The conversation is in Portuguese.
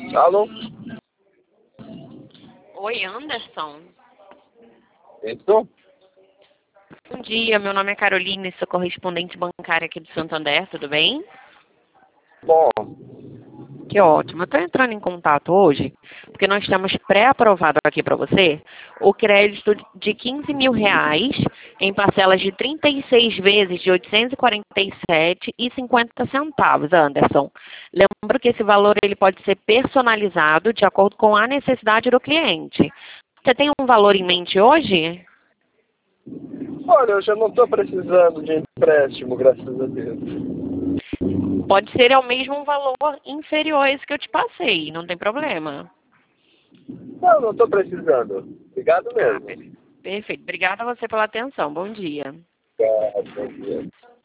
Alô? Oi, Anderson. Isso? Bom dia, meu nome é Caroline, sou correspondente bancária aqui do Santander, tudo bem? Bom, Que ótimo. Eu estou entrando em contato hoje porque nós temos pré-aprovado aqui para você o crédito de R$ 15.000 em parcelas de 36 vezes de R$ 847,50, Anderson. Lembro que esse valor ele pode ser personalizado de acordo com a necessidade do cliente. Você tem um valor em mente hoje? olha, eu já não estou precisando de empréstimo, graças a Deus. Pode ser ao mesmo valor inferior a esse que eu te passei, não tem problema. Não estou precisando. Obrigado Ah, mesmo. perfeito. Obrigada a você pela atenção. Bom dia. Tá, bom dia.